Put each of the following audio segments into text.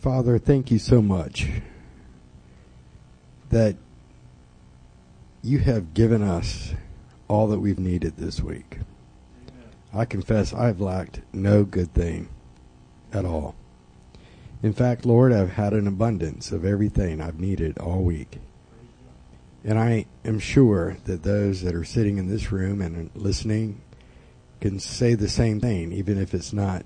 Father, thank you so much that you have given us all that we've needed this week. I confess I've lacked no good thing at all. In fact, Lord, I've had an abundance of everything I've needed all week. And I am sure that those that are sitting in this room and listening can say the same thing, even if it's not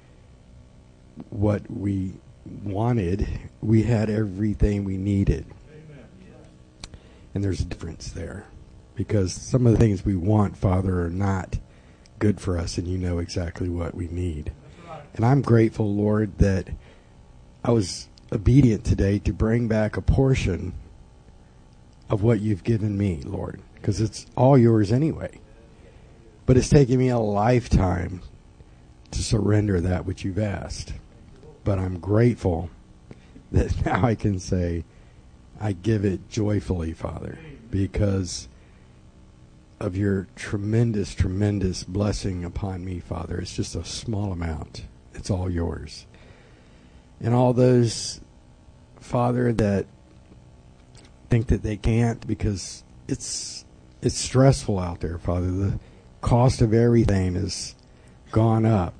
what we wanted. We had everything we needed. And there's a difference there, because some of the things we want, Father, are not good for us, and you know exactly what we need. And I'm grateful, Lord, that I was obedient today to bring back a portion of what you've given me, Lord, because it's all yours anyway. But it's taken me a lifetime to surrender that which you've asked. But I'm grateful that now I can say, I give it joyfully, Father, because of your tremendous, tremendous blessing upon me, Father. It's just a small amount. It's all yours. And all those, Father, that think that they can't because it's stressful out there, Father. The cost of everything has gone up.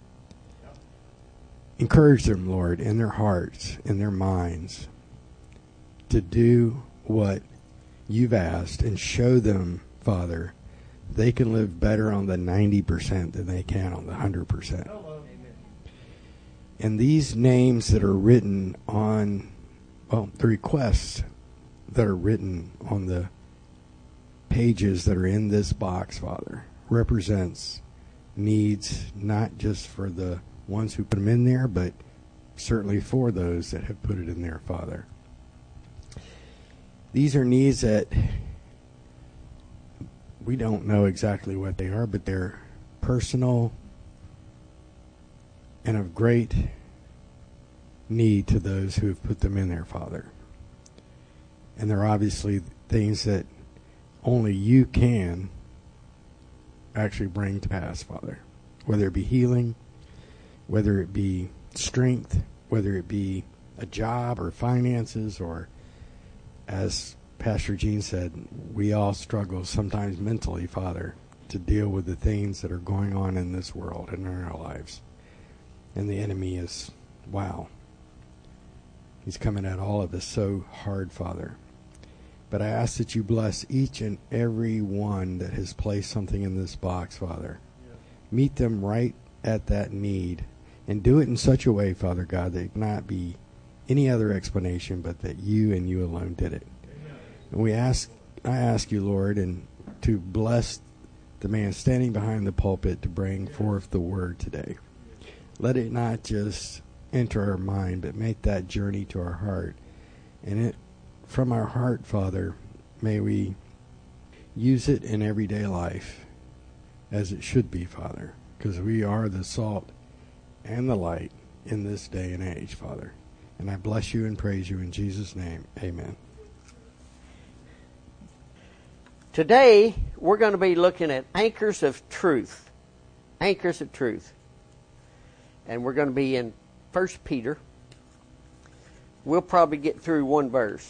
Encourage them, Lord, in their hearts, in their minds, to do what you've asked, and show them, Father, they can live better on the 90% than they can on the 100%. And these names that are written on, the requests that are written on the pages that are in this box, Father, represents needs not just for the ones who put them in there, but certainly for those that have put it in there, Father. These are needs that we don't know exactly what they are, but they're personal and of great need to those who have put them in there, Father. And they're obviously things that only you can actually bring to pass, Father. Whether it be healing, whether it be strength, whether it be a job or finances, or, as Pastor Gene said, we all struggle sometimes mentally, Father, to deal with the things that are going on in this world and in our lives. And the enemy is, wow, he's coming at all of us so hard, Father. But I ask that you bless each and every one that has placed something in this box, Father. Yes. Meet them right at that need, and do it in such a way, Father God, that it cannot be any other explanation but that you and you alone did it. Amen. And I ask you, Lord, and to bless the man standing behind the pulpit to bring forth the word today. Let it not just enter our mind, but make that journey to our heart. And from our heart, Father, may we use it in everyday life as it should be, Father, because we are the salt and the light in this day and age, Father. And I bless you and praise you in Jesus' name. Amen. Today, we're going to be looking at anchors of truth. Anchors of truth. And we're going to be in 1 Peter. We'll probably get through one verse.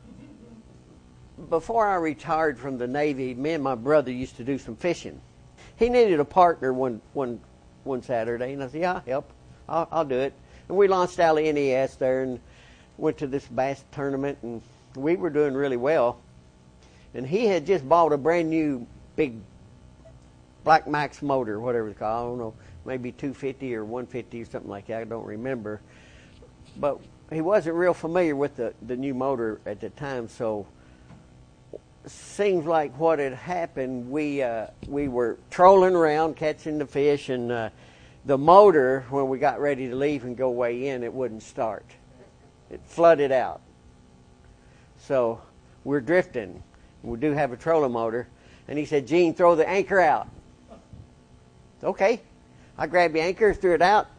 Before I retired from the Navy, me and my brother used to do some fishing. He needed a partner one Saturday, and I said, yeah, I'll help. I'll do it. And we launched out of NES there and went to this bass tournament, and we were doing really well. And he had just bought a brand new big Black Max motor, whatever it's called. I don't know, maybe 250 or 150 or something like that. I don't remember. But he wasn't real familiar with the new motor at the time, so seems like what had happened, we were trolling around catching the fish, and the motor, when we got ready to leave and go way in, it wouldn't start. It flooded out. So we're drifting. We do have a trolling motor, and he said, Gene, throw the anchor out. Okay. I grabbed the anchor, threw it out.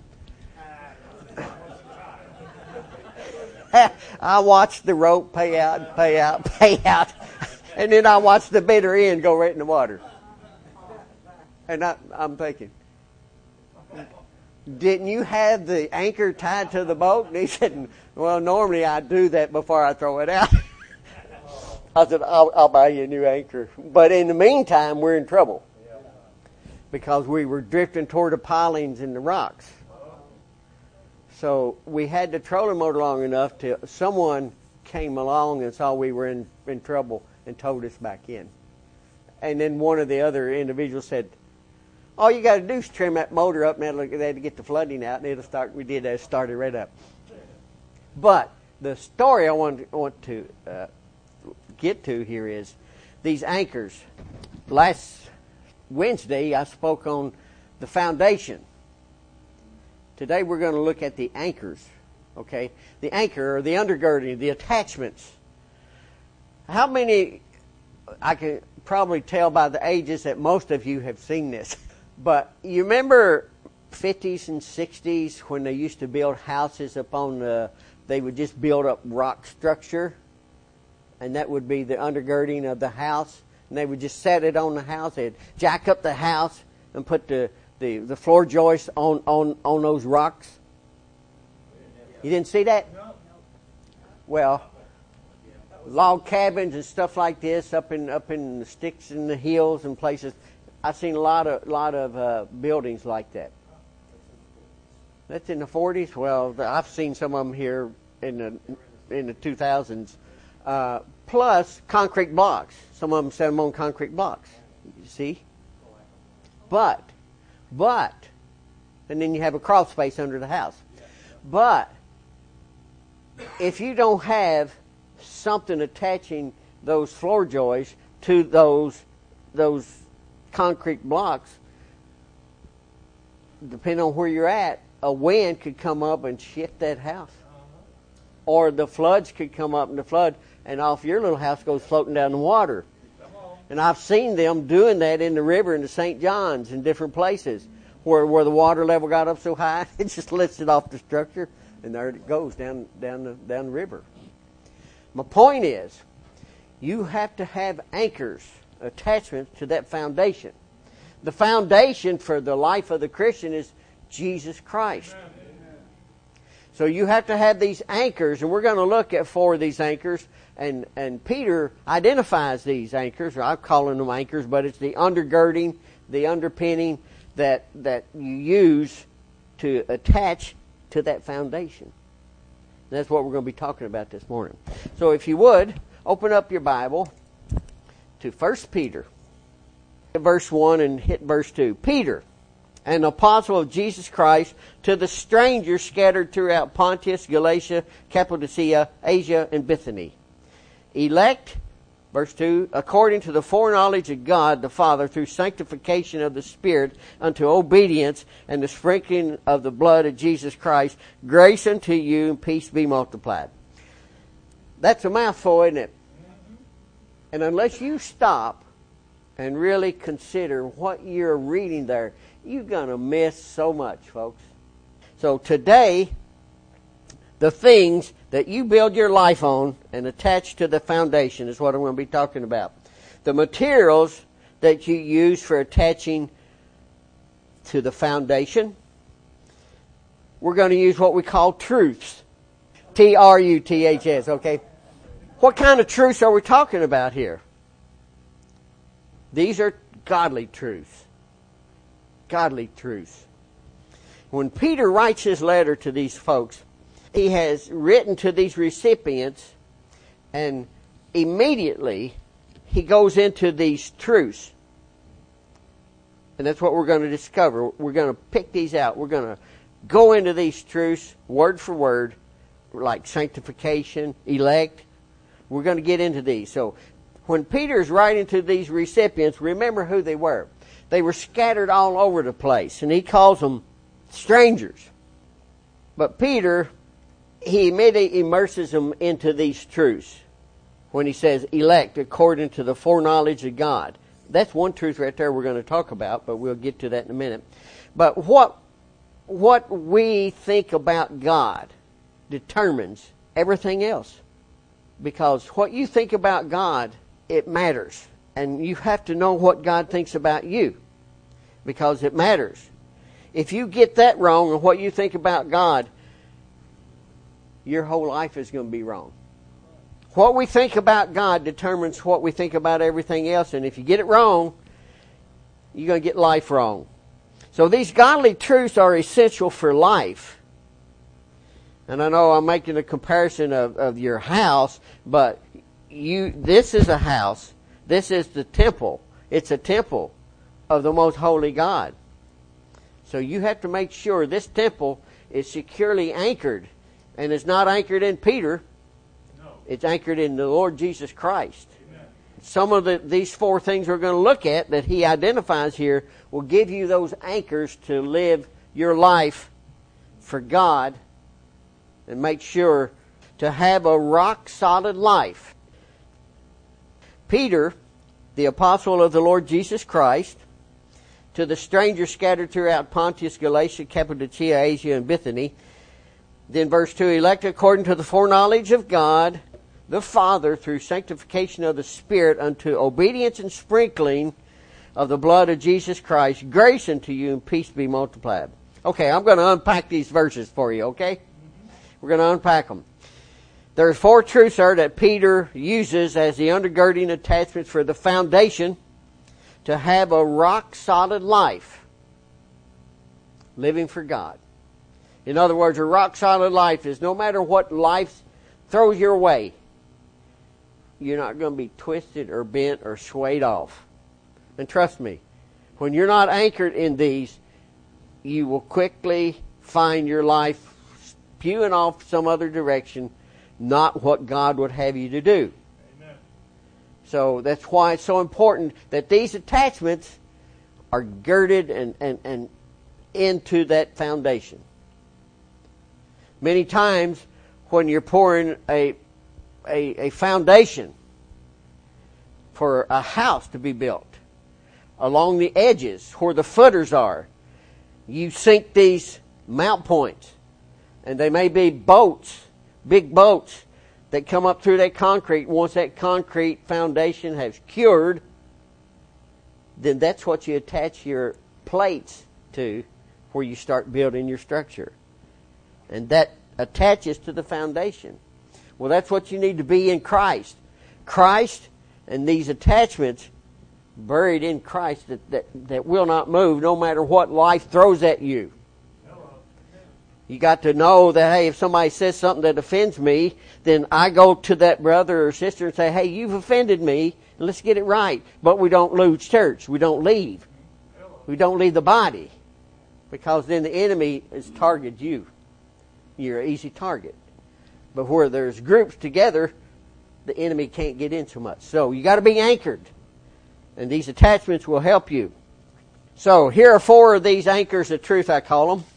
I watched the rope pay out, pay out, pay out. And then I watched the bitter end go right in the water. And I'm thinking, didn't you have the anchor tied to the boat? And he said, well, normally I do that before I throw it out. I said, I'll buy you a new anchor. But in the meantime, we're in trouble. Because we were drifting toward the pilings and the rocks. So we had the trolling motor long enough till someone came along and saw we were in trouble and towed us back in. And then one of the other individuals said, all you got to do is trim that motor up and that'll get the flooding out, and it'll start. We did that, it started right up. But the story I want to get to here is these anchors. Last Wednesday I spoke on the foundation. Today we're going to look at the anchors. Okay, the anchor or the undergirding, the attachments. How many? I can probably tell by the ages that most of you have seen this. But you remember 50s and 60s when they used to build houses they would just build up rock structure, and that would be the undergirding of the house, and they would just set it on the house. They'd jack up the house and put the floor joists on those rocks. You didn't see that? Well, log cabins and stuff like this up in the sticks in the hills and places. I've seen a lot of buildings like that. That's in the 40s. Well, I've seen some of them here in the 2000s. Plus concrete blocks. Some of them set them on concrete blocks. You see? But, and then you have a crawl space under the house. But if you don't have something attaching those floor joists to those concrete blocks, depending on where you're at, a wind could come up and shift that house. Or the floods could come up and the flood, and off your little house goes floating down the water. And I've seen them doing that in the river in the St. John's in different places where the water level got up so high, it just lifts it off the structure, and there it goes down the river. My point is, you have to have anchors, attachments to that foundation. The foundation for the life of the Christian is Jesus Christ. So you have to have these anchors, and we're going to look at 4 of these anchors, and Peter identifies these anchors, or I'm calling them anchors, but it's the undergirding, the underpinning that you use to attach to that foundation. That's what we're going to be talking about this morning. So if you would, open up your Bible to 1 Peter, verse 1 and hit verse 2. Peter, an apostle of Jesus Christ, to the strangers scattered throughout Pontus, Galatia, Cappadocia, Asia, and Bithynia. Elect, verse 2, according to the foreknowledge of God the Father, through sanctification of the Spirit, unto obedience and the sprinkling of the blood of Jesus Christ, grace unto you and peace be multiplied. That's a mouthful, isn't it? And unless you stop and really consider what you're reading there, you're going to miss so much, folks. So today, the things that you build your life on and attach to the foundation is what I'm going to be talking about. The materials that you use for attaching to the foundation, we're going to use what we call truths. Truths, okay? What kind of truths are we talking about here? These are godly truths. Godly truths. When Peter writes his letter to these folks, he has written to these recipients, and immediately he goes into these truths. And that's what we're going to discover. We're going to pick these out. We're going to go into these truths word for word, like sanctification, elect. We're going to get into these. So when Peter's writing to these recipients, remember who they were. They were scattered all over the place, and he calls them strangers. But Peter, he immediately immerses them into these truths when he says elect according to the foreknowledge of God. That's one truth right there we're going to talk about, but we'll get to that in a minute. But what we think about God determines everything else. Because what you think about God, it matters. And you have to know what God thinks about you, because it matters. If you get that wrong and what you think about God, your whole life is going to be wrong. What we think about God determines what we think about everything else. And if you get it wrong, you're going to get life wrong. So these godly truths are essential for life. And I know I'm making a comparison of your house, but this is a house. This is the temple. It's a temple of the most holy God. So you have to make sure this temple is securely anchored. And it's not anchored in Peter. No. It's anchored in the Lord Jesus Christ. Amen. Some of these four things we're going to look at that he identifies here will give you those anchors to live your life for God and make sure to have a rock-solid life. Peter, the apostle of the Lord Jesus Christ, to the strangers scattered throughout Pontus, Galatia, Cappadocia, Asia, and Bithynia. Then verse 2, elected according to the foreknowledge of God, the Father, through sanctification of the Spirit, unto obedience and sprinkling of the blood of Jesus Christ, grace unto you and peace be multiplied. Okay, I'm going to unpack these verses for you, okay? We're going to unpack them. There's four truths there that Peter uses as the undergirding attachments for the foundation to have a rock-solid life, living for God. In other words, a rock-solid life is no matter what life throws your way, you're not going to be twisted or bent or swayed off. And trust me, when you're not anchored in these, you will quickly find your life spewing off some other direction, not what God would have you to do. Amen. So that's why it's so important that these attachments are girded and into that foundation. Many times when you're pouring a foundation for a house to be built, along the edges where the footers are, you sink these mount points. And they may be boats, big boats, that come up through that concrete. Once that concrete foundation has cured, then that's what you attach your plates to where you start building your structure. And that attaches to the foundation. Well, that's what you need to be in Christ. Christ and these attachments buried in Christ that will not move no matter what life throws at you. You got to know that, hey, if somebody says something that offends me, then I go to that brother or sister and say, hey, you've offended me, and let's get it right. But we don't lose church. We don't leave. We don't leave the body. Because then the enemy has targeted you. You're an easy target. But where there's groups together, the enemy can't get in so much. So you got to be anchored. And these attachments will help you. So here are four of these anchors of truth, I call them.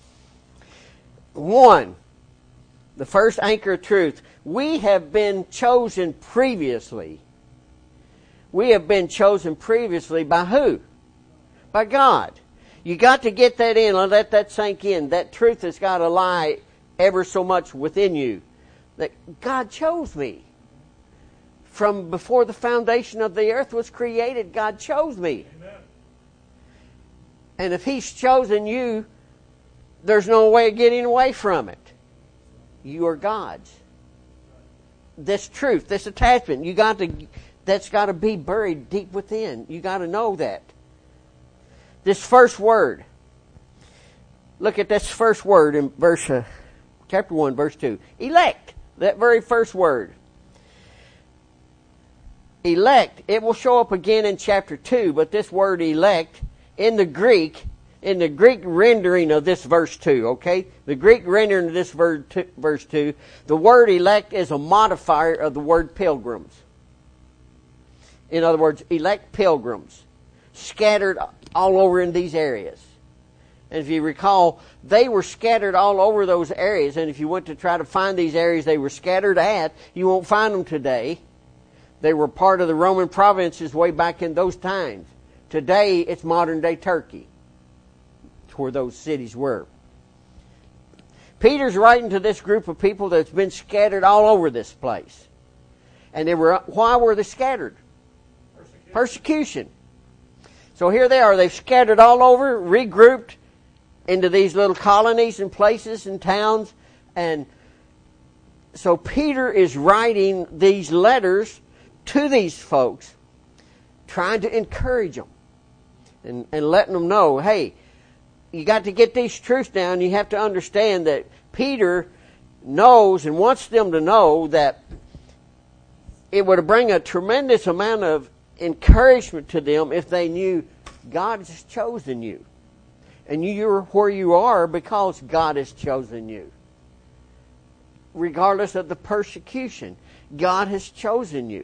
1, the first anchor of truth. We have been chosen previously. We have been chosen previously by who? By God. You got to get that in and let that sink in. That truth has got to lie ever so much within you. That God chose me. From before the foundation of the earth was created, God chose me. Amen. And if He's chosen you, there's no way of getting away from it. You are God's. This truth, this attachment, that's got to be buried deep within. You got to know that. This first word. Look at this first word in chapter 1, verse 2. Elect. That very first word. Elect. It will show up again in chapter 2, but this word elect in the Greek rendering of this verse 2, okay? The Greek rendering of this verse 2, the word elect is a modifier of the word pilgrims. In other words, elect pilgrims scattered all over in these areas. And if you recall, they were scattered all over those areas, and if you went to try to find these areas they were scattered at, you won't find them today. They were part of the Roman provinces way back in those times. Today, it's modern-day Turkey. Where those cities were. Peter's writing to this group of people that's been scattered all over this place. And why were they scattered? Persecution. So here they are. They've scattered all over, regrouped into these little colonies and places and towns. And so Peter is writing these letters to these folks, trying to encourage them and letting them know, hey, you got to get these truths down. You have to understand that Peter knows and wants them to know that it would bring a tremendous amount of encouragement to them if they knew God has chosen you. And you're where you are because God has chosen you. Regardless of the persecution, God has chosen you.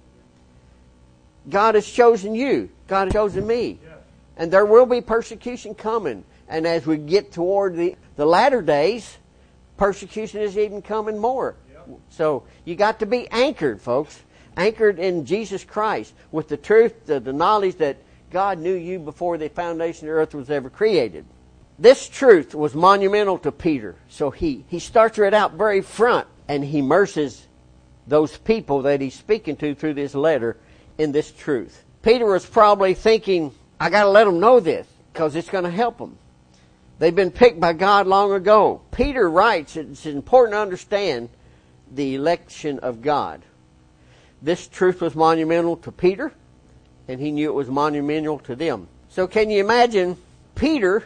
God has chosen you. God has chosen me. And there will be persecution coming. And as we get toward the latter days, persecution is even coming more. So you got to be anchored, folks. Anchored in Jesus Christ with the truth, the knowledge that God knew you before the foundation of the earth was ever created. This truth was monumental to Peter. So he starts it out very front, and he immerses those people that he's speaking to through this letter in this truth. Peter was probably thinking, I got to let them know this because it's going to help them. They've been picked by God long ago. Peter writes, it's important to understand the election of God. This truth was monumental to Peter, and he knew it was monumental to them. So can you imagine Peter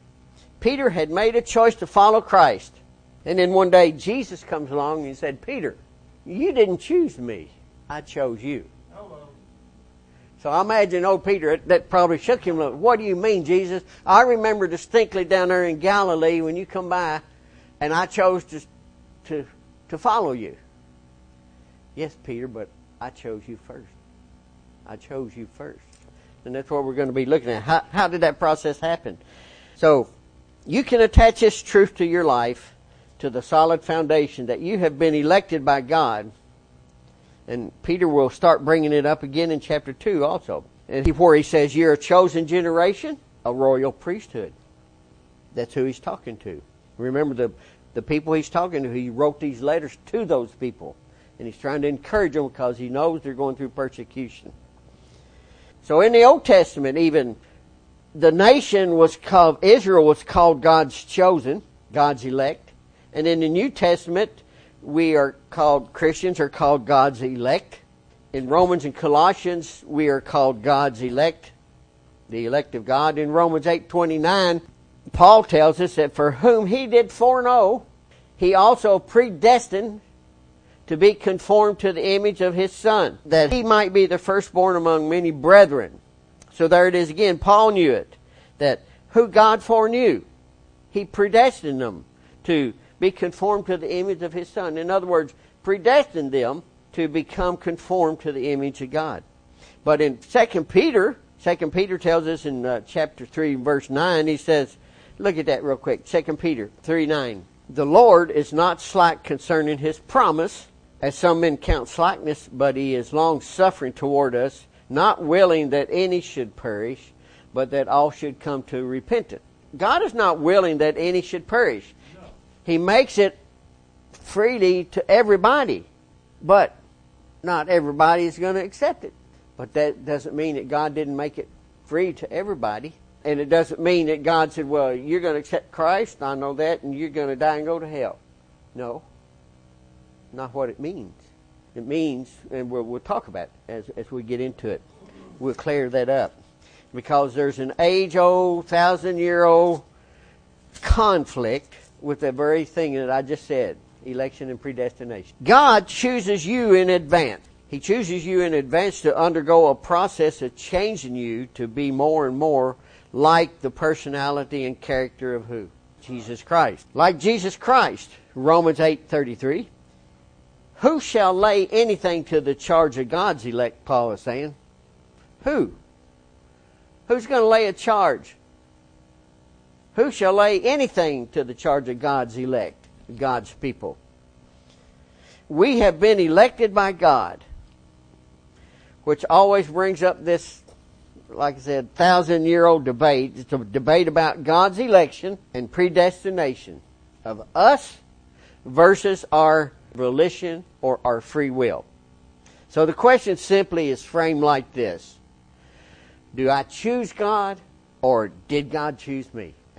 had made a choice to follow Christ. And then one day Jesus comes along and he said, Peter, you didn't choose me. I chose you. Hello. So I imagine old Peter, that probably shook him. What do you mean, Jesus? I remember distinctly down there in Galilee when you come by and I chose to follow you. Yes, Peter, but I chose you first. I chose you first. And that's what we're going to be looking at. How did that process happen? So you can attach this truth to your life, to the solid foundation that you have been elected by God. And Peter will start bringing it up again in chapter 2 also. And where he says, you're a chosen generation, a royal priesthood. That's who he's talking to. Remember the people he's talking to, he wrote these letters to those people. And he's trying to encourage them because he knows they're going through persecution. So in the Old Testament even, the nation was called, Israel was called God's chosen, God's elect. And in the New Testament, Christians are called God's elect. In Romans and Colossians, we are called God's elect, the elect of God. In Romans 8:29, Paul tells us that for whom he did foreknow, he also predestined to be conformed to the image of his Son, that he might be the firstborn among many brethren. So there it is again. Paul knew it, that who God foreknew, he predestined them to be conformed to the image of his Son. In other words, predestined them to become conformed to the image of God. But in 2 Peter tells us in chapter 3, verse 9, he says, look at that real quick, 2 Peter 3:9. The Lord is not slack concerning his promise, as some men count slackness, but he is long-suffering toward us, not willing that any should perish, but that all should come to repentance. God is not willing that any should perish. No. He makes it freely to everybody, but not everybody is going to accept it. But that doesn't mean that God didn't make it free to everybody. And it doesn't mean that God said, well, you're going to accept Christ, I know that, and you're going to die and go to hell. No. Not what it means. It means, and we'll talk about it as we get into it. We'll clear that up. Because there's an age-old, 1,000-year-old conflict with the very thing that I just said, election and predestination. God chooses you in advance. He chooses you in advance to undergo a process of changing you to be more and more like the personality and character of who? Jesus Christ. Like Jesus Christ. Romans 8:33. Who shall lay anything to the charge of God's elect, Paul is saying? Who? Who's going to lay a charge? Who shall lay anything to the charge of God's elect, God's people? We have been elected by God, which always brings up this, like I said, 1,000-year-old debate. It's a debate about God's election and predestination of us versus our volition or our free will. So the question simply is framed like this. Do I choose God or did God choose me?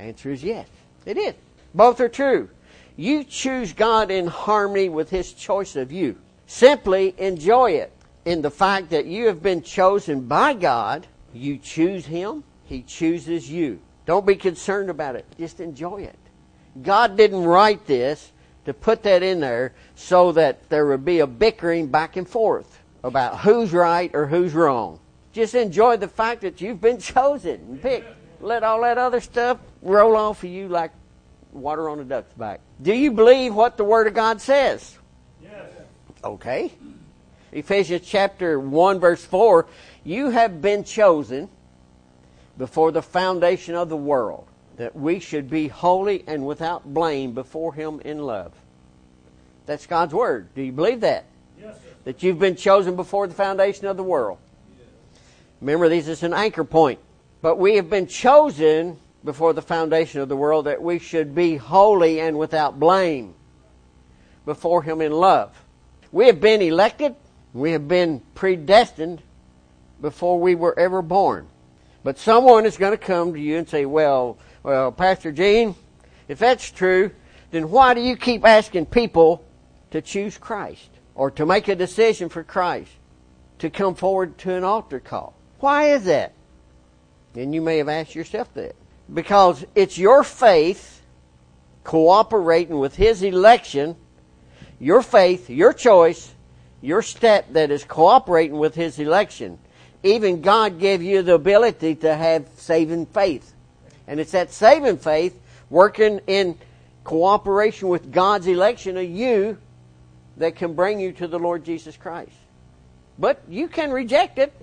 Answer is yes. It is. Both are true. You choose God in harmony with His choice of you. Simply enjoy it in the fact that you have been chosen by God. You choose Him. He chooses you. Don't be concerned about it. Just enjoy it. God didn't write this to put that in there so that there would be a bickering back and forth about who's right or who's wrong. Just enjoy the fact that you've been chosen and picked. Let all that other stuff roll off of you like water on a duck's back. Do you believe what the Word of God says? Yes. Okay. Ephesians chapter 1 verse 4, you have been chosen before the foundation of the world, that we should be holy and without blame before Him in love. That's God's Word. Do you believe that? Yes, sir. That you've been chosen before the foundation of the world. Yes. Remember, this is an anchor point. But we have been chosen before the foundation of the world that we should be holy and without blame before Him in love. We have been elected. We have been predestined before we were ever born. But someone is going to come to you and say, well, Pastor Gene, if that's true, then why do you keep asking people to choose Christ or to make a decision for Christ, to come forward to an altar call? Why is that? And you may have asked yourself that. Because it's your faith cooperating with His election, your faith, your choice, your step that is cooperating with His election. Even God gave you the ability to have saving faith. And it's that saving faith working in cooperation with God's election of you that can bring you to the Lord Jesus Christ. But you can reject it.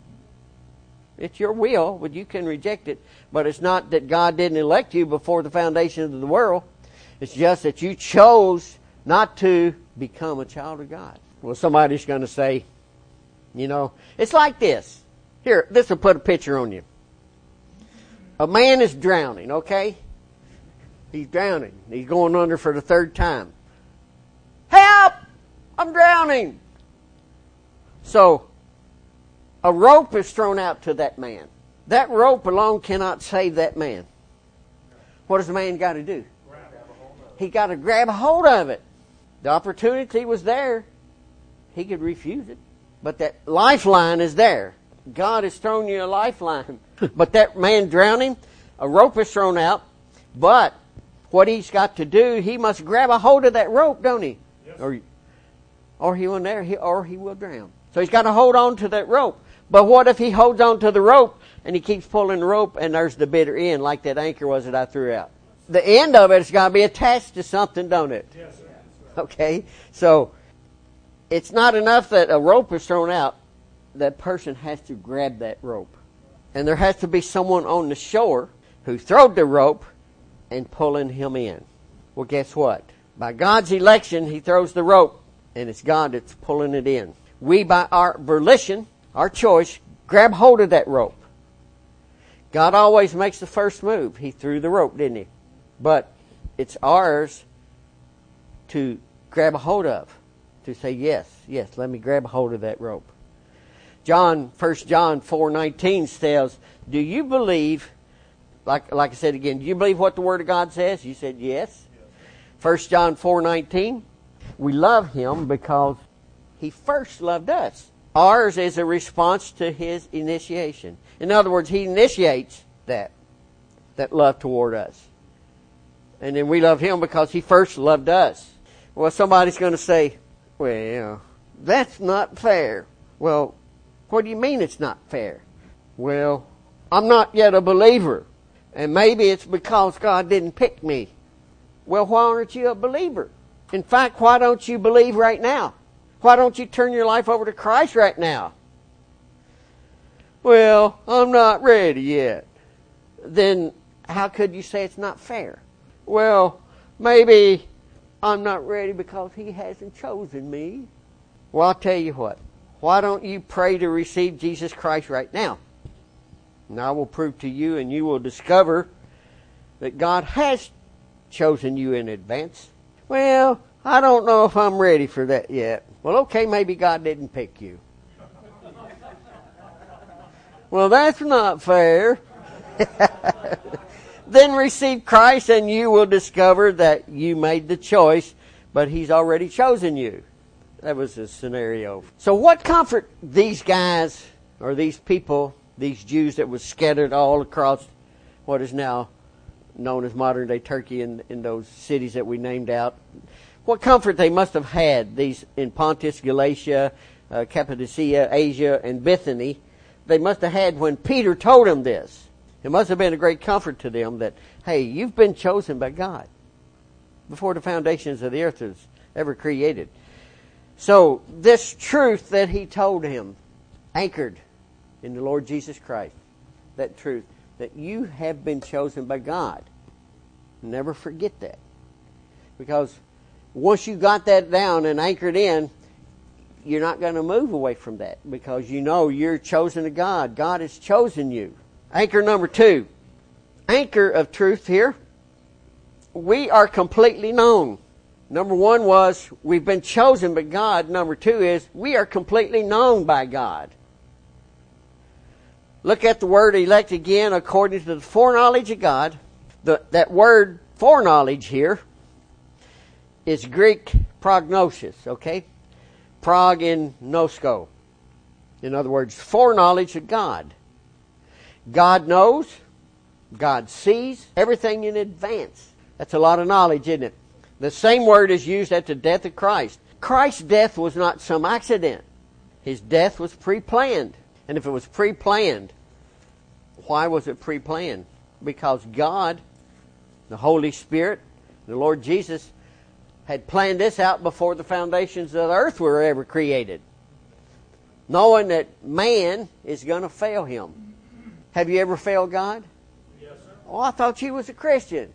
It's your will, but you can reject it. But it's not that God didn't elect you before the foundation of the world. It's just that you chose not to become a child of God. Well, somebody's going to say, it's like this. Here, this will put a picture on you. A man is drowning, okay? He's drowning. He's going under for the third time. Help! I'm drowning! So, a rope is thrown out to that man. That rope alone cannot save that man. What does the man got to do? He got to grab a hold of it. The opportunity was there. He could refuse it. But that lifeline is there. God has thrown you a lifeline. But that man drowning, a rope is thrown out. But what he's got to do, he must grab a hold of that rope, don't he? Yes. Or he will drown. So he's got to hold on to that rope. But what if he holds on to the rope and he keeps pulling the rope and there's the bitter end like that anchor was that I threw out? The end of it's got to be attached to something, don't it? Yes, sir. Okay? So it's not enough that a rope is thrown out. That person has to grab that rope. And there has to be someone on the shore who throwed the rope and pulling him in. Well, guess what? By God's election, He throws the rope, and it's God that's pulling it in. We, by our volition, our choice, grab hold of that rope. God always makes the first move. He threw the rope, didn't He? But it's ours to grab a hold of, to say, yes, let me grab a hold of that rope. 1 John 4:19 says, do you believe, like I said again, do you believe what the Word of God says? You said yes. 1 John 4:19, we love Him because He first loved us. Ours is a response to His initiation. In other words, He initiates that love toward us. And then we love Him because He first loved us. Well, somebody's going to say, well, that's not fair. Well, what do you mean it's not fair? Well, I'm not yet a believer. And maybe it's because God didn't pick me. Well, why aren't you a believer? In fact, why don't you believe right now? Why don't you turn your life over to Christ right now? Well, I'm not ready yet. Then how could you say it's not fair? Well, maybe I'm not ready because He hasn't chosen me. Well, I'll tell you what. Why don't you pray to receive Jesus Christ right now? And I will prove to you, and you will discover that God has chosen you in advance. Well, I don't know if I'm ready for that yet. Well, okay, maybe God didn't pick you. Well, that's not fair. Then receive Christ and you will discover that you made the choice, but He's already chosen you. That was the scenario. So what comfort these guys, or these people, these Jews that was scattered all across what is now known as modern day Turkey in those cities that we named out. What comfort they must have had, these in Pontus, Galatia, Cappadocia, Asia, and Bithyny. They must have had when Peter told them this. It must have been a great comfort to them that, hey, you've been chosen by God before the foundations of the earth was ever created. So this truth that He told him, anchored in the Lord Jesus Christ, that truth, that you have been chosen by God. Never forget that. Because once you got that down and anchored in, you're not going to move away from that, because you know you're chosen of God. God has chosen you. Anchor number 2. Anchor of truth here. We are completely known. Number 1 was we've been chosen by God. Number 2 is we are completely known by God. Look at the word elect again, according to the foreknowledge of God. That word foreknowledge here is Greek prognosis, okay? Prog in nosko. In other words, foreknowledge of God. God knows, God sees everything in advance. That's a lot of knowledge, isn't it? The same word is used at the death of Christ. Christ's death was not some accident. His death was pre-planned. And if it was pre-planned, why was it pre-planned? Because God, the Holy Spirit, the Lord Jesus, had planned this out before the foundations of the earth were ever created, knowing that man is going to fail Him. Have you ever failed God? Yes, sir. Oh, I thought you was a Christian.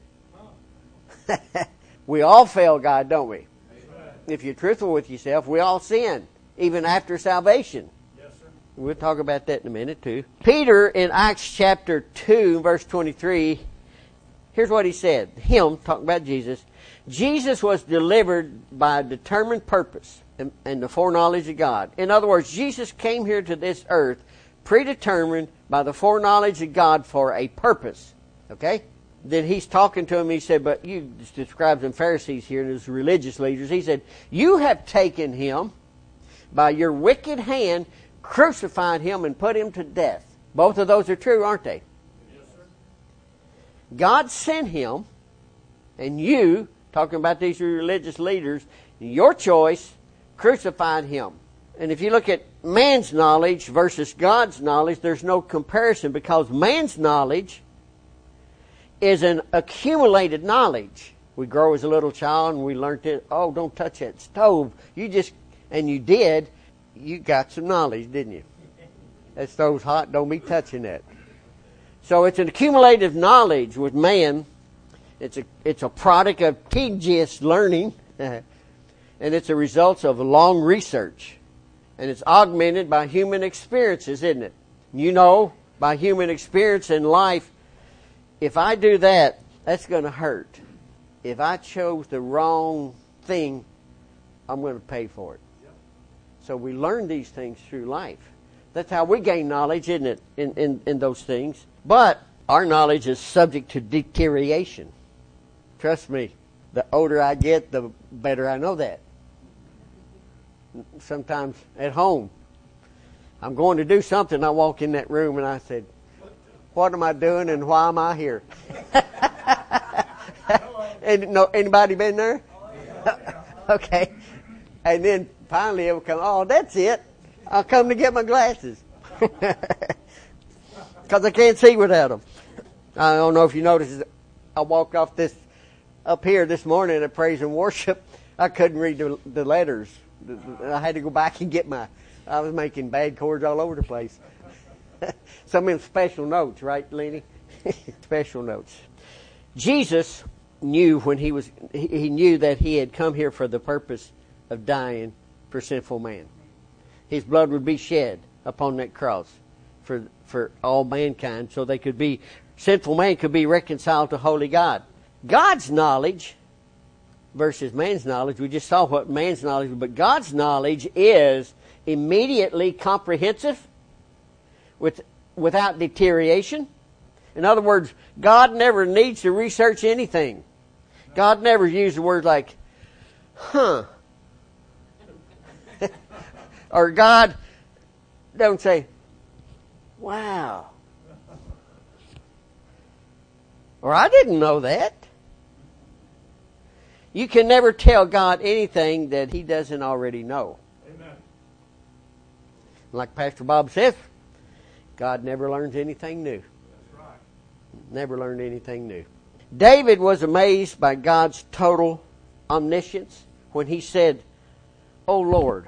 We all fail God, don't we? Amen. If you're truthful with yourself, we all sin, even after salvation. Yes, sir. We'll talk about that in a minute, too. Peter, in Acts chapter 2, verse 23, here's what he said. Him, talking about Jesus, Jesus was delivered by a determined purpose and the foreknowledge of God. In other words, Jesus came here to this earth predetermined by the foreknowledge of God for a purpose. Okay? Then he's talking to him. He said, but you describes them Pharisees here and his religious leaders. He said, you have taken Him by your wicked hand, crucified Him and put Him to death. Both of those are true, aren't they? Yes, sir. God sent Him, and you, talking about these religious leaders, your choice, crucified Him. And if you look at man's knowledge versus God's knowledge, there's no comparison, because man's knowledge is an accumulated knowledge. We grow as a little child and we learned it. Oh, don't touch that stove. You did. You got some knowledge, didn't you? That stove's hot. Don't be touching that. So it's an accumulative knowledge with man. It's a product of tedious learning, and it's a result of long research, and it's augmented by human experiences, isn't it? You know, by human experience in life, if I do that, that's going to hurt. If I chose the wrong thing, I'm going to pay for it. Yep. So we learn these things through life. That's how we gain knowledge, isn't it, in those things. But our knowledge is subject to deterioration. Trust me, the older I get, the better I know that. Sometimes at home, I'm going to do something, I walk in that room and I said, what am I doing and why am I here? And anybody been there? Okay. And then finally it will come, oh, that's it. I'll come to get my glasses. Because I can't see without them. I don't know if you noticed, I walked off up here this morning at Praise and Worship. I couldn't read the letters. I had to go back and I was making bad chords all over the place. Some of them special notes, right, Lenny? Special notes. Jesus knew when he knew that He had come here for the purpose of dying for sinful man. His blood would be shed upon that cross for all mankind, so sinful man could be reconciled to holy God. God's knowledge versus man's knowledge, we just saw what man's knowledge was, but God's knowledge is immediately comprehensive, without deterioration, In other words, God never needs to research anything. God never used the words like, huh. Or God don't say, wow. Or I didn't know that. You can never tell God anything that He doesn't already know. Amen. Like Pastor Bob says, God never learns anything new. That's right. Never learned anything new. David was amazed by God's total omniscience when he said, "O Lord,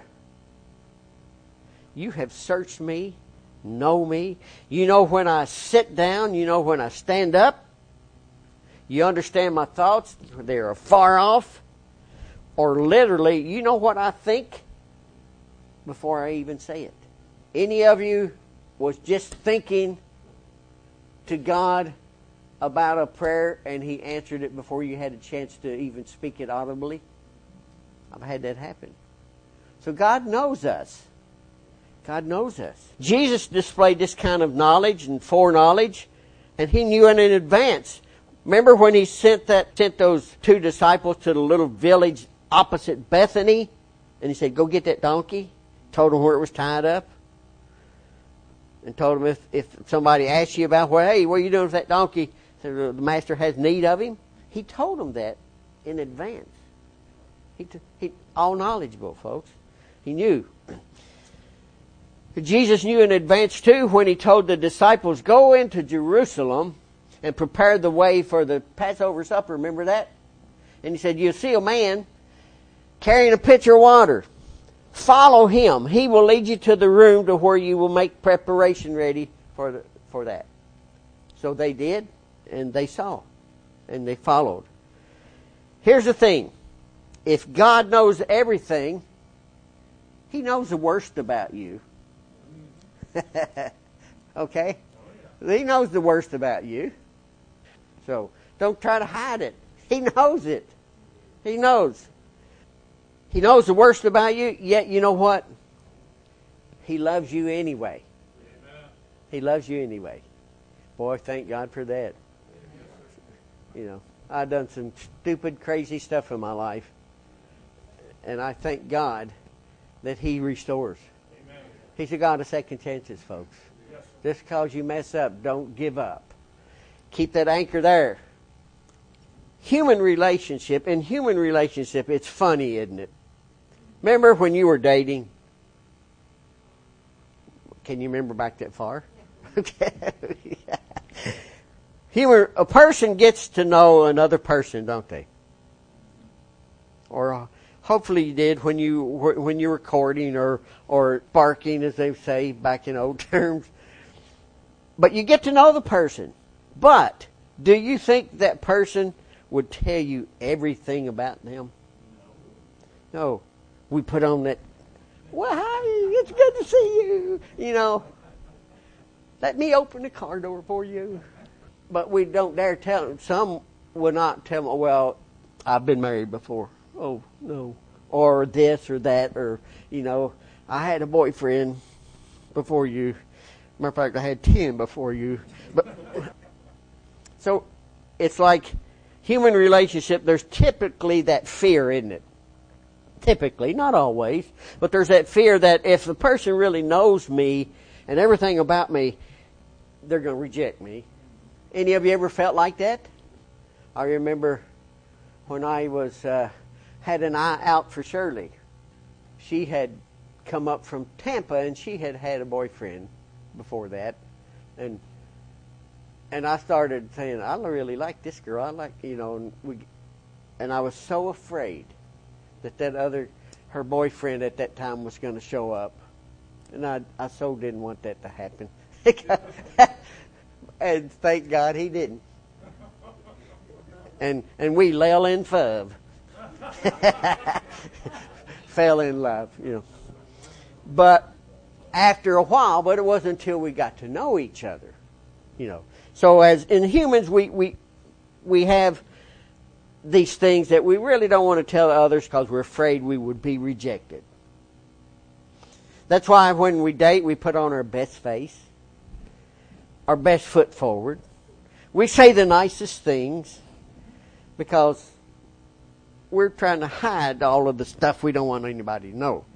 you have searched me, know me. You know when I sit down, you know when I stand up. You understand my thoughts, they are far off." Or literally, you know what I think before I even say it. Any of you was just thinking to God about a prayer and He answered it before you had a chance to even speak it audibly? I've had that happen. So God knows us. God knows us. Jesus displayed this kind of knowledge and foreknowledge, and He knew it in advance. Remember when He sent those 2 disciples to the little village opposite Bethany, and He said, "Go get that donkey." Told them where it was tied up, and told them if somebody asks you about, well, hey, what are you doing with that donkey? So the master has need of him. He told them that in advance. He all knowledgeable, folks. He knew. Jesus knew in advance too when He told the disciples, "Go into Jerusalem and prepare the way for the Passover supper." Remember that? And He said, "You'll see a man carrying a pitcher of water. Follow him. He will lead you to the room to where you will make preparation ready for that." So they did, and they saw, and they followed. Here's the thing. If God knows everything, He knows the worst about you. Okay? He knows the worst about you. So don't try to hide it. He knows it. He knows. He knows the worst about you, yet you know what? He loves you anyway. Amen. He loves you anyway. Boy, thank God for that. You know, I've done some stupid, crazy stuff in my life. And I thank God that He restores. Amen. He's a God of second chances, folks. Yes. Just because you mess up, don't give up. Keep that anchor there. In human relationship, it's funny, isn't it? Remember when you were dating? Can you remember back that far? Okay. A person gets to know another person, don't they? Or hopefully you did when you were courting or sparking, as they say back in old terms. But you get to know the person. But do you think that person would tell you everything about them? No. We put on that, "Well, hi, it's good to see you." You know, "Let me open the car door for you." But we don't dare tell them. Some will not tell them, "Well, I've been married before." "Oh, no." Or this or that, or, you know, "I had a boyfriend before you. Matter of fact, I had 10 before you." But so it's like human relationship, there's typically that fear, isn't it? Typically, not always, but there's that fear that if the person really knows me and everything about me, they're going to reject me. Any of you ever felt like that? I remember when I had an eye out for Shirley. She had come up from Tampa and she had had a boyfriend before that, and I started saying, "I really like this girl. I like, you know," and I was so afraid that her boyfriend at that time was going to show up. And I so didn't want that to happen. And thank God he didn't. And we lay in fub. Fell in love, you know. But after a while, but it wasn't until we got to know each other, you know. So as in humans, we have these things that we really don't want to tell others because we're afraid we would be rejected. That's why when we date, we put on our best face, our best foot forward. We say the nicest things because we're trying to hide all of the stuff we don't want anybody to know.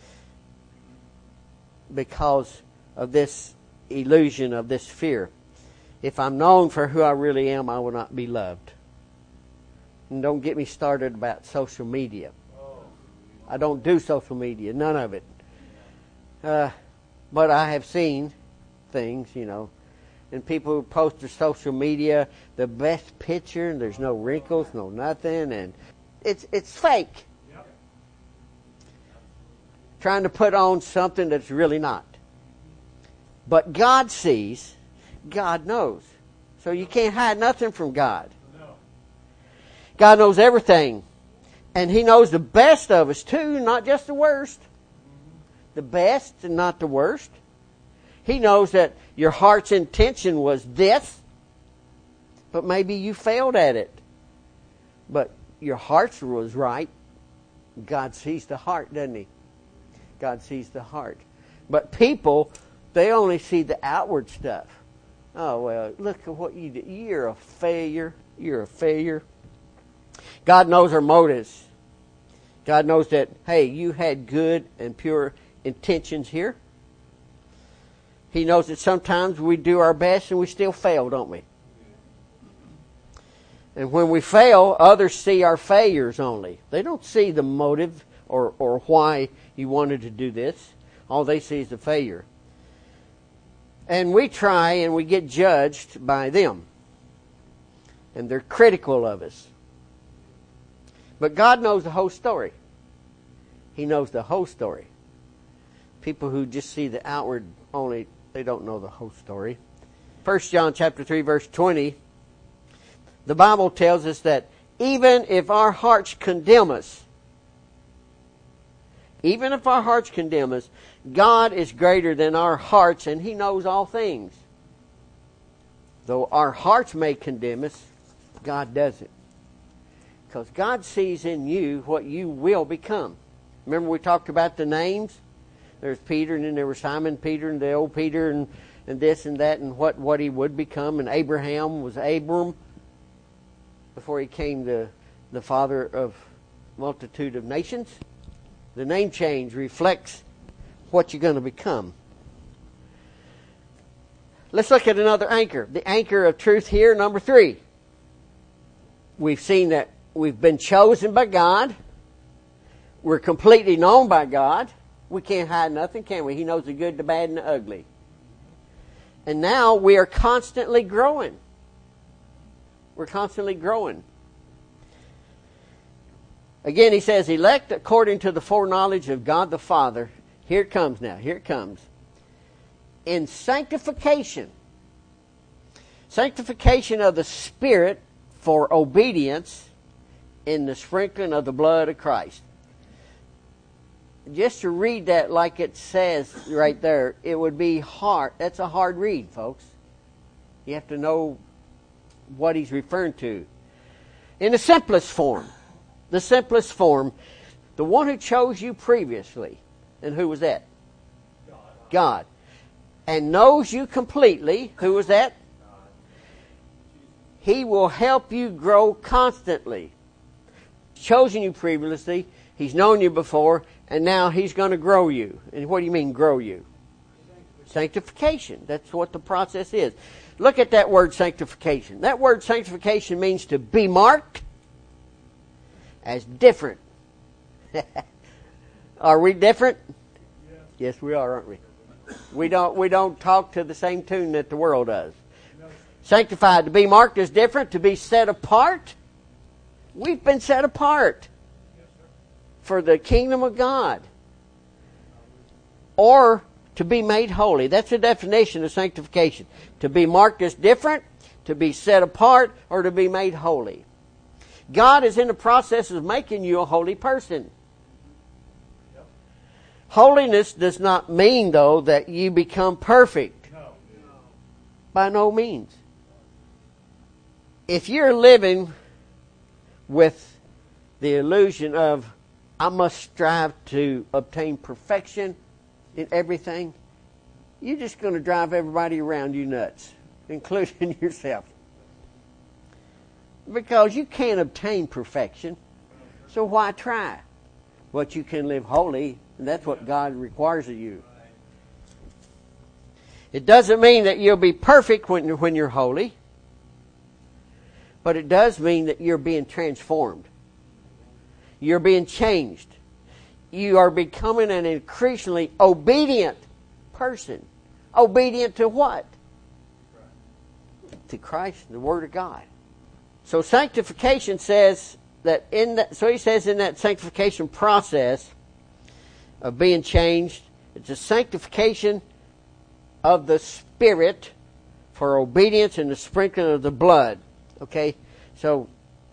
Because of this illusion of this fear. If I'm known for who I really am, I will not be loved. And don't get me started about social media. I don't do social media, none of it. But I have seen things, and people who post to social media the best picture, and there's no wrinkles, no nothing, and it's fake. Trying to put on something that's really not. But God sees, God knows. So you can't hide nothing from God. God knows everything. And He knows the best of us too, not just the worst. The best and not the worst. He knows that your heart's intention was this, but maybe you failed at it. But your heart was right. God sees the heart, doesn't He? God sees the heart. But people, they only see the outward stuff. Oh, well, look at what you did. You're a failure. You're a failure. God knows our motives. God knows that, hey, you had good and pure intentions here. He knows that sometimes we do our best and we still fail, don't we? And when we fail, others see our failures only. They don't see the motive or why you wanted to do this. All they see is the failure. And we try and we get judged by them. And they're critical of us. But God knows the whole story. He knows the whole story. People who just see the outward only, they don't know the whole story. 1 John chapter 3 verse 20, the Bible tells us that even if our hearts condemn us, God is greater than our hearts, and He knows all things. Though our hearts may condemn us, God doesn't. Because God sees in you what you will become. Remember we talked about the names? There's Peter, and then there was Simon Peter, and the old Peter, and this and that, and what he would become. And Abraham was Abram before he came the father of multitude of nations. The name change reflects what you're going to become. Let's look at another anchor. The anchor of truth here, number 3. We've seen that we've been chosen by God. We're completely known by God. We can't hide nothing, can we? He knows the good, the bad, and the ugly. And now we are constantly growing. We're constantly growing. Again, he says, elect according to the foreknowledge of God the Father. Here it comes now. Here it comes. In sanctification. Sanctification of the Spirit for obedience in the sprinkling of the blood of Christ. Just to read that like it says right there, it would be hard. That's a hard read, folks. You have to know what he's referring to. In the simplest form, the one who chose you previously, and who was that? God. And knows you completely. Who was that? He will help you grow constantly. He's chosen you previously. He's known you before. And now He's going to grow you. And what do you mean grow you? Sanctification. That's what the process is. Look at that word sanctification. That word sanctification means to be marked as different. Are we different? Yes, we are, aren't we? We don't talk to the same tune that the world does. Sanctified, to be marked as different, to be set apart. We've been set apart for the kingdom of God. Or to be made holy. That's the definition of sanctification. To be marked as different, to be set apart, or to be made holy. God is in the process of making you a holy person. Holiness does not mean, though, that you become perfect. By no means. If you're living with the illusion of, I must strive to obtain perfection in everything, you're just going to drive everybody around you nuts, including yourself. Because you can't obtain perfection. So why try? But you can live holy, and that's what God requires of you. It doesn't mean that you'll be perfect when you're holy, but it does mean that you're being transformed. You're being changed. You are becoming an increasingly obedient person. Obedient to what? To Christ and the Word of God. So sanctification says that he says in that sanctification process of being changed, it's a sanctification of the Spirit for obedience and the sprinkling of the blood. Okay? So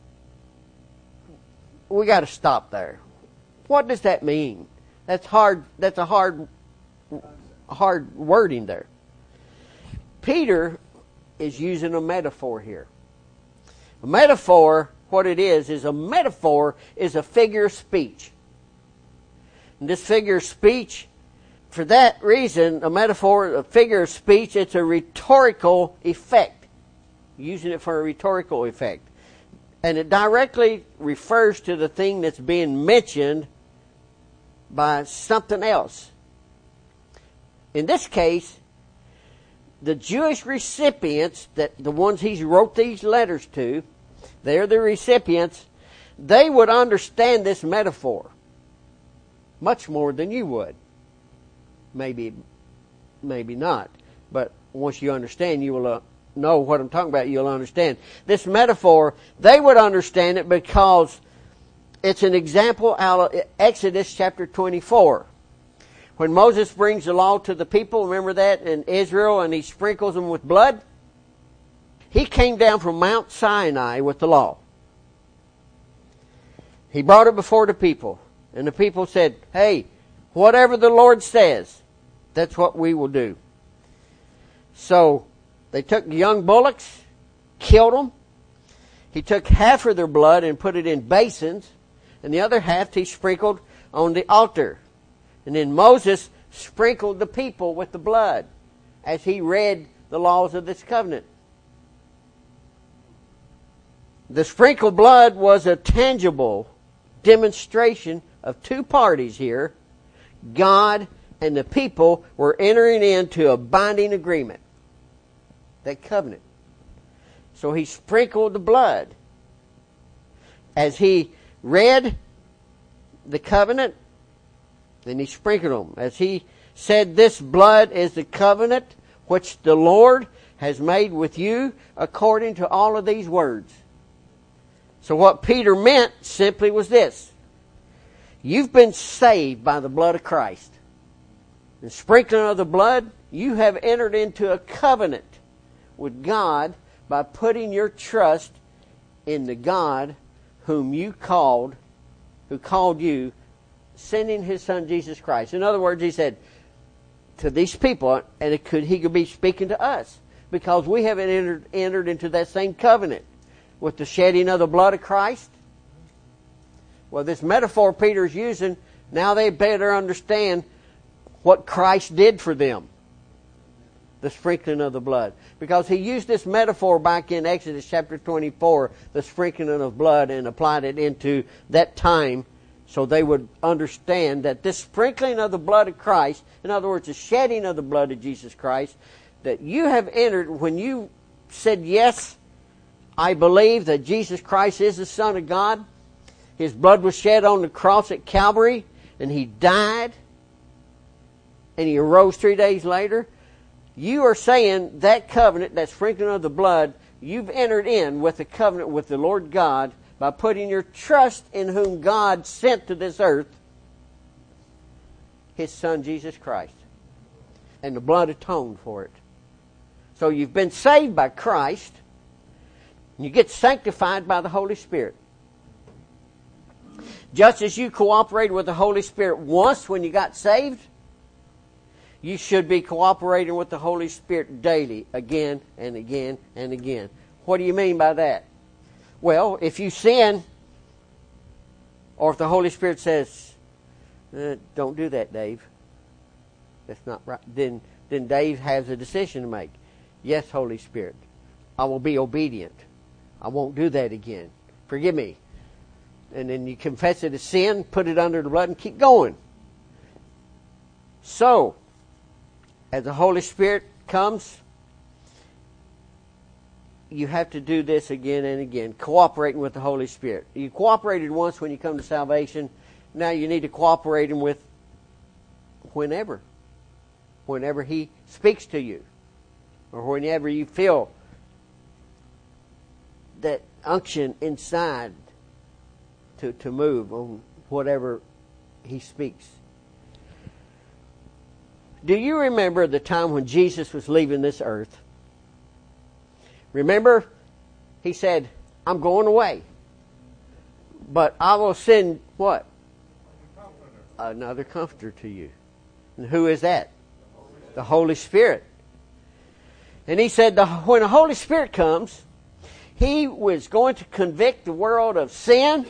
we got to stop there. What does that mean? That's hard. That's a hard wording there. Peter is using a metaphor here. A metaphor, what it is a metaphor is a figure of speech. And this figure of speech, for that reason, a metaphor, a figure of speech, it's a rhetorical effect. Using it for a rhetorical effect. And it directly refers to the thing that's being mentioned by something else. In this case, the Jewish recipients, that the ones he wrote these letters to, they're the recipients, they would understand this metaphor much more than you would. Maybe not. But once you understand, you will know what I'm talking about. You'll understand. This metaphor, they would understand it because it's an example out of Exodus chapter 24. When Moses brings the law to the people, remember that, in Israel, and he sprinkles them with blood? He came down from Mount Sinai with the law. He brought it before the people. And the people said, hey, whatever the Lord says, that's what we will do. So they took young bullocks, killed them. He took half of their blood and put it in basins, and the other half he sprinkled on the altar. And then Moses sprinkled the people with the blood as he read the laws of this covenant. The sprinkled blood was a tangible demonstration of two parties here. God and the people were entering into a binding agreement. That covenant. So he sprinkled the blood. As he read the covenant, then he sprinkled them. As he said, this blood is the covenant which the Lord has made with you according to all of these words. So what Peter meant simply was this. You've been saved by the blood of Christ. The sprinkling of the blood, you have entered into a covenant with God by putting your trust in the God whom you called, who called you, sending His Son Jesus Christ. In other words, he said to these people, and he could be speaking to us, because we have entered into that same covenant with the shedding of the blood of Christ. Well, this metaphor Peter's using, now they better understand what Christ did for them. The sprinkling of the blood. Because he used this metaphor back in Exodus chapter 24, the sprinkling of blood, and applied it into that time so they would understand that this sprinkling of the blood of Christ, in other words, the shedding of the blood of Jesus Christ, that you have entered when you said, yes, I believe that Jesus Christ is the Son of God. His blood was shed on the cross at Calvary, and He died, and He arose 3 days later. You are saying that covenant, that sprinkling of the blood, you've entered in with the covenant with the Lord God by putting your trust in whom God sent to this earth, His Son Jesus Christ. And the blood atoned for it. So you've been saved by Christ. You get sanctified by the Holy Spirit. Just as you cooperated with the Holy Spirit once when you got saved, you should be cooperating with the Holy Spirit daily, again and again and again. What do you mean by that? Well, if you sin, or if the Holy Spirit says, don't do that, Dave, that's not right, then Dave has a decision to make. Yes, Holy Spirit, I will be obedient. I won't do that again. Forgive me. And then you confess it as sin, put it under the blood, and keep going. So, as the Holy Spirit comes, you have to do this again and again, cooperating with the Holy Spirit. You cooperated once when you come to salvation. Now you need to cooperate Him with whenever He speaks to you, or whenever you feel that unction inside to move on whatever He speaks. Do you remember the time when Jesus was leaving this earth? Remember, He said, I'm going away, but I will send what? Another comforter to you. And who is that? The Holy Spirit. And He said when the Holy Spirit comes, He was going to convict the world of sin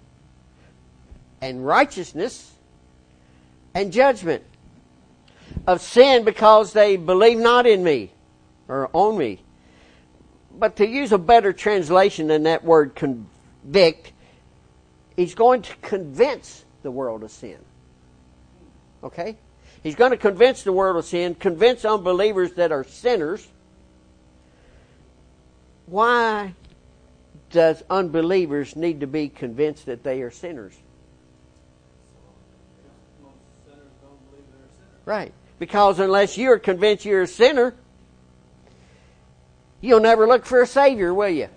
and righteousness and judgment. Of sin because they believe not in me or on me. But to use a better translation than that word convict, He's going to convince the world of sin. Okay? He's going to convince the world of sin, convince unbelievers that are sinners. Why does unbelievers need to be convinced that they are sinners? Right. Because unless you're convinced you're a sinner, you'll never look for a Savior, will you?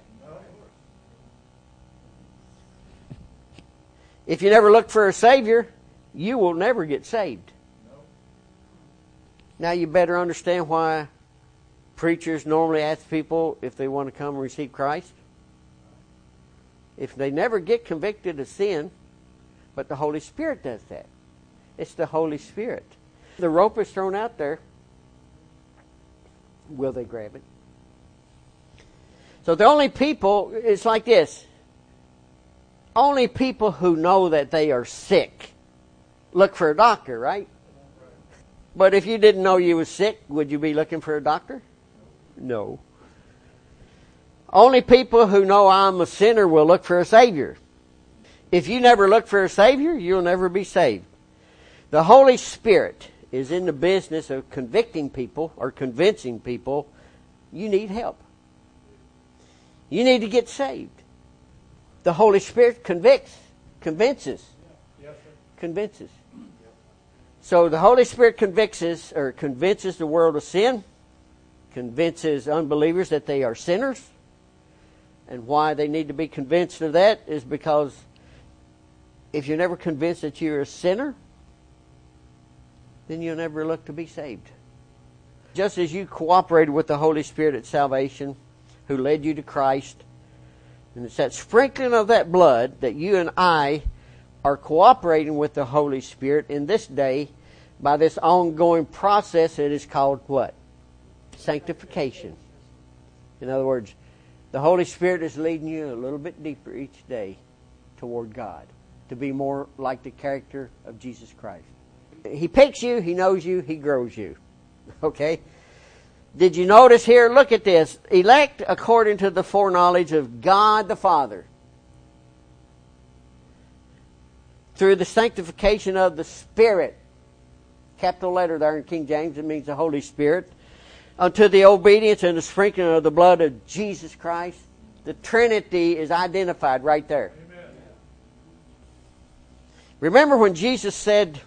If you never look for a Savior, you will never get saved. Now you better understand why preachers normally ask people if they want to come and receive Christ. If they never get convicted of sin, but the Holy Spirit does that. It's the Holy Spirit. The rope is thrown out there. Will they grab it? So the only people, it's like this. Only people who know that they are sick look for a doctor, right? But if you didn't know you was sick, would you be looking for a doctor? No. Only people who know I'm a sinner will look for a Savior. If you never look for a Savior, you'll never be saved. The Holy Spirit is in the business of convicting people or convincing people you need help. You need to get saved. The Holy Spirit convinces. Yes, sir. Convinces. So the Holy Spirit convinces the world of sin, convinces unbelievers that they are sinners. And why they need to be convinced of that is because if you're never convinced that you're a sinner, then you'll never look to be saved. Just as you cooperated with the Holy Spirit at salvation, who led you to Christ, and it's that sprinkling of that blood that you and I are cooperating with the Holy Spirit in this day by this ongoing process that is called what? Sanctification. In other words, the Holy Spirit is leading you a little bit deeper each day toward God, to be more like the character of Jesus Christ. He picks you, He knows you, He grows you. Okay? Did you notice here? Look at this. Elect according to the foreknowledge of God the Father. Through the sanctification of the Spirit. Capital letter there in King James, it means the Holy Spirit. Unto the obedience and the sprinkling of the blood of Jesus Christ. The Trinity is identified right there. Amen. Remember when Jesus said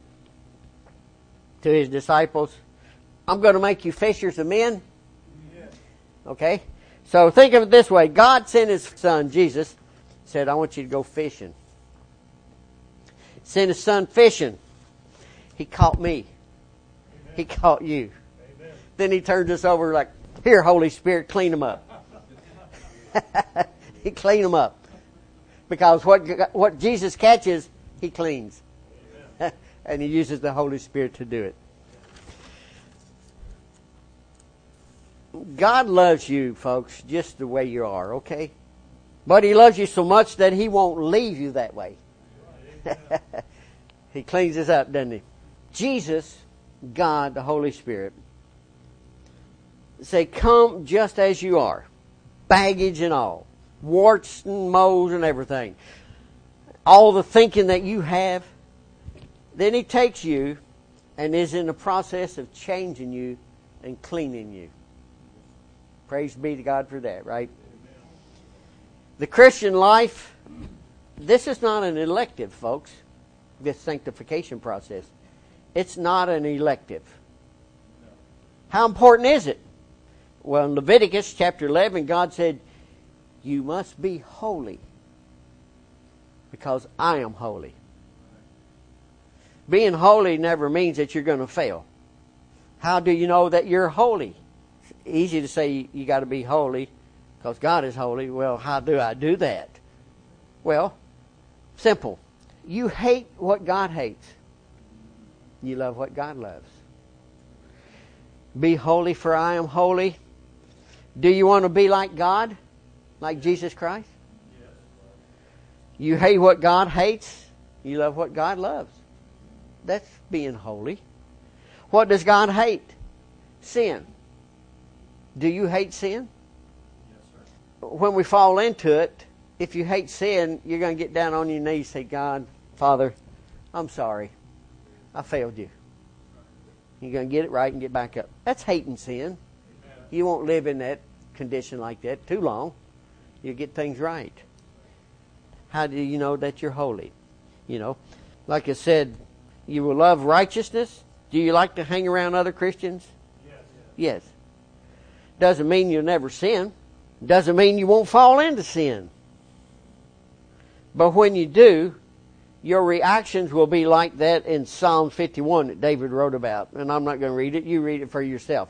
to His disciples, I'm going to make you fishers of men? Yes. Okay? So think of it this way. God sent His Son, Jesus, said, I want you to go fishing. Sent His Son fishing. He caught me. Amen. He caught you. Amen. Then He turns us over like, here, Holy Spirit, clean them up. He cleaned them up. Because what Jesus catches, He cleans. And He uses the Holy Spirit to do it. God loves you, folks, just the way you are, okay? But He loves you so much that He won't leave you that way. He cleans us up, doesn't He? Jesus, God, the Holy Spirit, say, come just as you are, baggage and all. warts and moles and everything. All the thinking that you have. Then He takes you and is in the process of changing you and cleaning you. Praise be to God for that, right? Amen. The Christian life, this is not an elective, folks, this sanctification process. It's not an elective. No. How important is it? Well, in Leviticus chapter 11, God said, you must be holy because I am holy. Being holy never means that you're going to fail. How do you know that you're holy? It's easy to say you got to be holy because God is holy. Well, how do I do that? Well, simple. You hate what God hates. You love what God loves. Be holy for I am holy. Do you want to be like God? Like Jesus Christ? Yes. You hate what God hates. You love what God loves. That's being holy. What does God hate? Sin. Do you hate sin? Yes, sir. When we fall into it, if you hate sin, you're going to get down on your knees and say, God, Father, I'm sorry. I failed you. You're going to get it right and get back up. That's hating sin. Amen. You won't live in that condition like that too long. You'll get things right. How do you know that you're holy? You know, like I said, you will love righteousness. Do you like to hang around other Christians? Yes. Doesn't mean you'll never sin. Doesn't mean you won't fall into sin. But when you do, your reactions will be like that in Psalm 51 that David wrote about. And I'm not going to read it. You read it for yourself.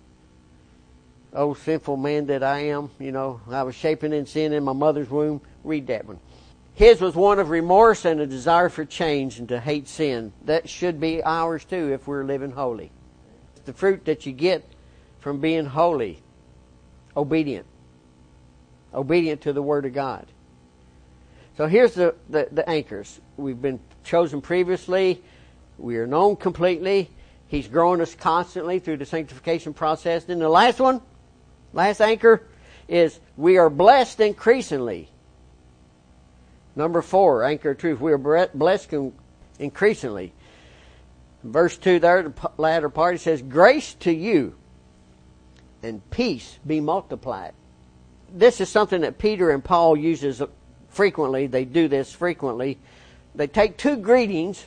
Oh, sinful man that I am. You know, I was shapen in sin in my mother's womb. Read that one. His was one of remorse and a desire for change and to hate sin. That should be ours too if we're living holy. The fruit that you get from being holy. Obedient. Obedient to the Word of God. So here's the anchors. We've been chosen previously. We are known completely. He's growing us constantly through the sanctification process. Then the last one, last anchor, is we are blessed increasingly. Number 4, anchor of truth. We are blessed increasingly. Verse 2 there, the latter part, it says, grace to you and peace be multiplied. This is something that Peter and Paul uses frequently. They do this frequently. They take 2 greetings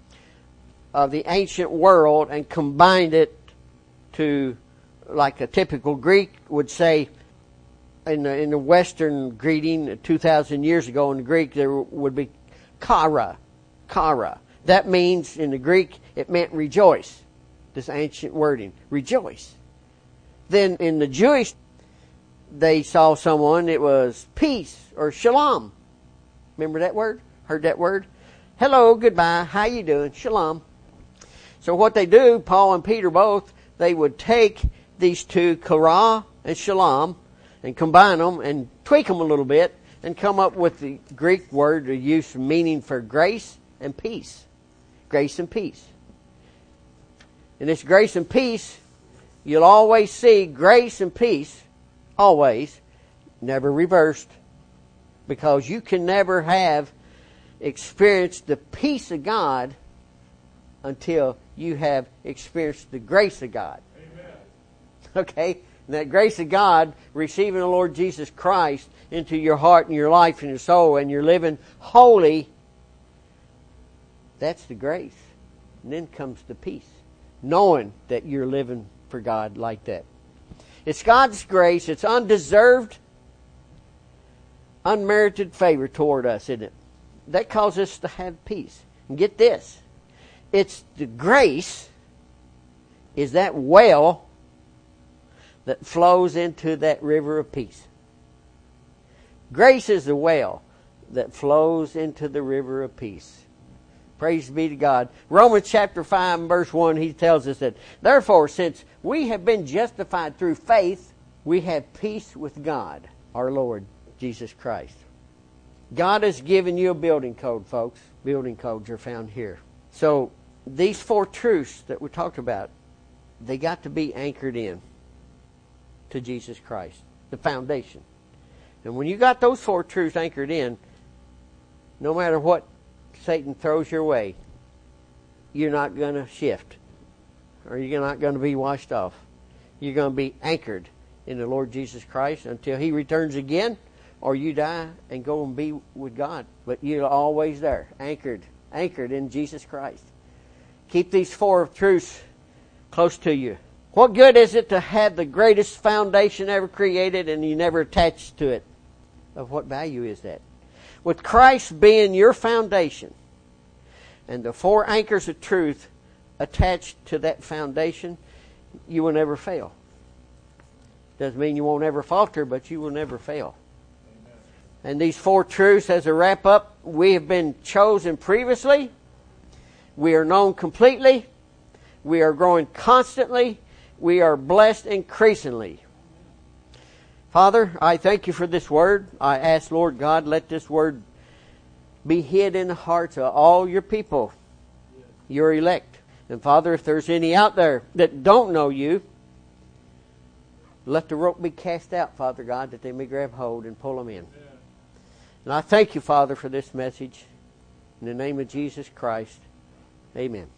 of the ancient world and combined it to, like a typical Greek would say, in the Western greeting 2,000 years ago in the Greek, there would be kara. Kara. That means, in the Greek, it meant rejoice. This ancient wording. Rejoice. Then in the Jewish, they saw someone, it was peace or shalom. Remember that word? Heard that word? Hello, goodbye, how you doing? Shalom. So what they do, Paul and Peter both, they would take these 2, kara and shalom, and combine them and tweak them a little bit and come up with the Greek word to use meaning for grace and peace. Grace and peace. In this grace and peace, you'll always see grace and peace, always, never reversed, because you can never have experienced the peace of God until you have experienced the grace of God. Amen. Okay? And that grace of God, receiving the Lord Jesus Christ into your heart and your life and your soul, and you're living holy, that's the grace. And then comes the peace, knowing that you're living for God like that. It's God's grace. It's undeserved, unmerited favor toward us, isn't it? That causes us to have peace. And get this. It's the grace is that well that flows into that river of peace. Grace is the well that flows into the river of peace. Praise be to God. Romans chapter 5 and verse 1, he tells us that, therefore, since we have been justified through faith, we have peace with God, our Lord Jesus Christ. God has given you a building code, folks. Building codes are found here. So these 4 truths that we talked about, they got to be anchored in to Jesus Christ, the foundation. And when you got those 4 truths anchored in, no matter what Satan throws your way, you're not going to shift. Or you're not going to be washed off. You're going to be anchored in the Lord Jesus Christ until He returns again, or you die and go and be with God. But you're always there, anchored in Jesus Christ. Keep these 4 truths close to you. What good is it to have the greatest foundation ever created and you never attach to it? Of what value is that? With Christ being your foundation and the 4 anchors of truth attached to that foundation, you will never fail. Doesn't mean you won't ever falter, but you will never fail. Amen. And these 4 truths, as a wrap up, we have been chosen previously. We are known completely. We are growing constantly. We are blessed increasingly. Father, I thank you for this word. I ask, Lord God, let this word be hid in the hearts of all your people, your elect. And Father, if there's any out there that don't know you, let the rope be cast out, Father God, that they may grab hold and pull them in. And I thank you, Father, for this message. In the name of Jesus Christ, amen.